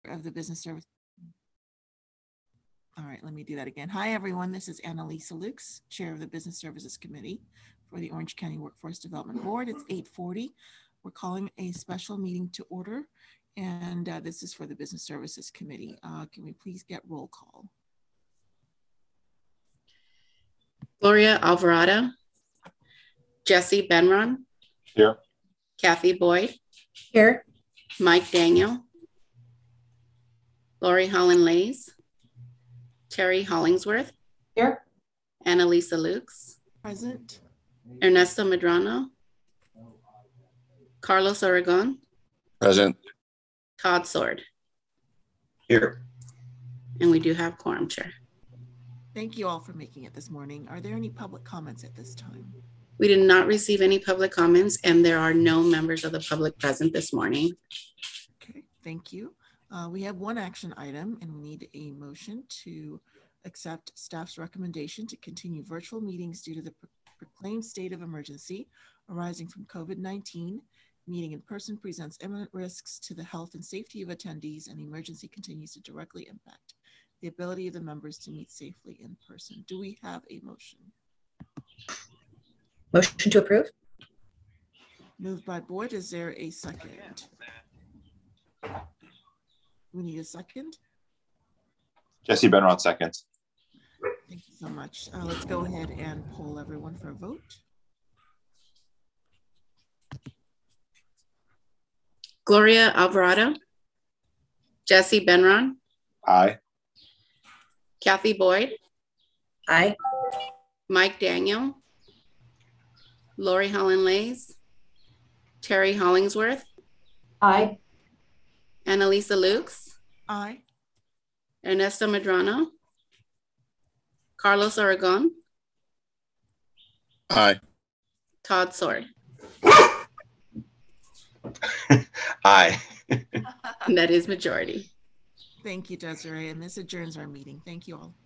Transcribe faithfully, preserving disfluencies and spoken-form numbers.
of the Business Service. All right, let me do that again. Hi, everyone. This is Annalisa Lukes, Chair of the Business Services Committee for the Orange County Workforce Development Board. It's eight forty. We're calling a special meeting to order, and uh, this is for the Business Services Committee. Uh, can we please get roll call? Gloria Alvarado, Jesse Benron. Here. Kathy Boyd. Here. Mike Daniel. Lori Holland Lays. Terry Hollingsworth. Here. Annalisa Lukes. Present. Ernesto Medrano. Carlos Aragon. Present. Todd Sword. Here. And we do have quorum, Chair. Thank you all for making it this morning. Are there any public comments at this time? We did not receive any public comments, and there are no members of the public present this morning. Okay, thank you. Uh, we have one action item, and we need a motion to accept staff's recommendation to continue virtual meetings due to the pro proclaimed state of emergency arising from COVID nineteen. Meeting in person presents imminent risks to the health and safety of attendees, and the emergency continues to directly impact the ability of the members to meet safely in person. Do we have a motion? Motion to approve. Moved by Boyd. Is there a second? We need a second. Jesse Benron seconds. Thank you so much. Uh, let's go ahead and poll everyone for a vote. Gloria Alvarado, Jesse Benron. Aye. Kathy Boyd. Aye. Mike Daniel. Lori Holland Lays. Terry Hollingsworth. Aye. Annalisa Lukes. Aye. Ernesto Medrano. Carlos Aragon. Aye. Todd Sword. Aye. And that is majority. Thank you, Desiree. And this adjourns our meeting. Thank you all.